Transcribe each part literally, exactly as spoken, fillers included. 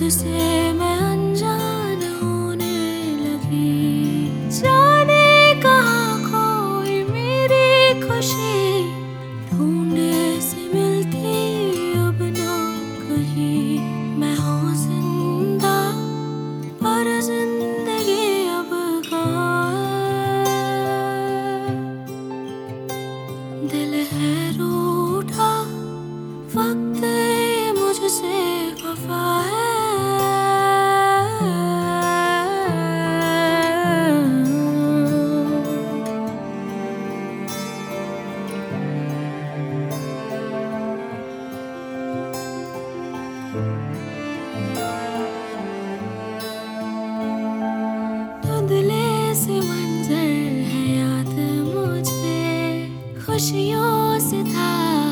खुद से मैं अनजान होने लगी। जाने कहाँ खोई मेरी खुशी, ढूंढने से मिलती अब ना कहीं। मैं हूँ जिंदा पर जिंदगी अब कहाँ है। दिल है रूठा, वक्त ये मुझसे खफा है। धुंधले से मंजर है याद मुझे, खुशियों से था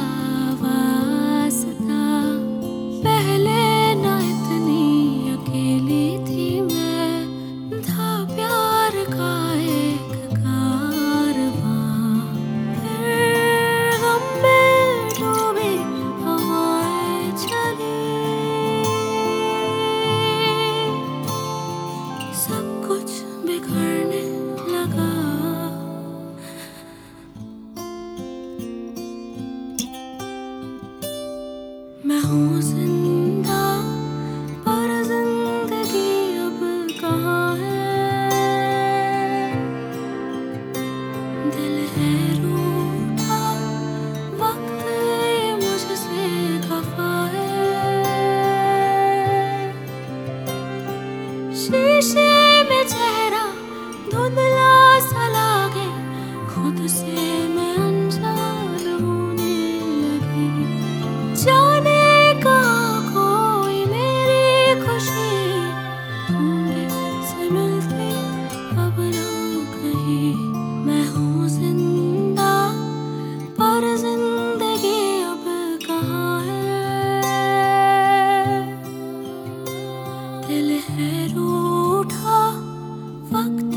वास्ता। पहले ना इतनी अकेली थी मैं, था प्यार का एक कारवां। फिर गम में डूबी हवाएं चली, सब कुछ बिखरने लगा। मैं हूँ जिंदा पर जिंदगी अब कहाँ है। दिल है रूठा, वक्त ये मुझसे खफा है। शीशे में चेहरा धुंधला सा लागे, खुद से मैं अनजान होने लगी। जाने कहाँ खोई मेरी खुशी, ढूंढने से मिलती अब ना कहीं। मैं हूँ जिंदा पर जिंदगी अब कहाँ है। दिल है रूठा, वक्त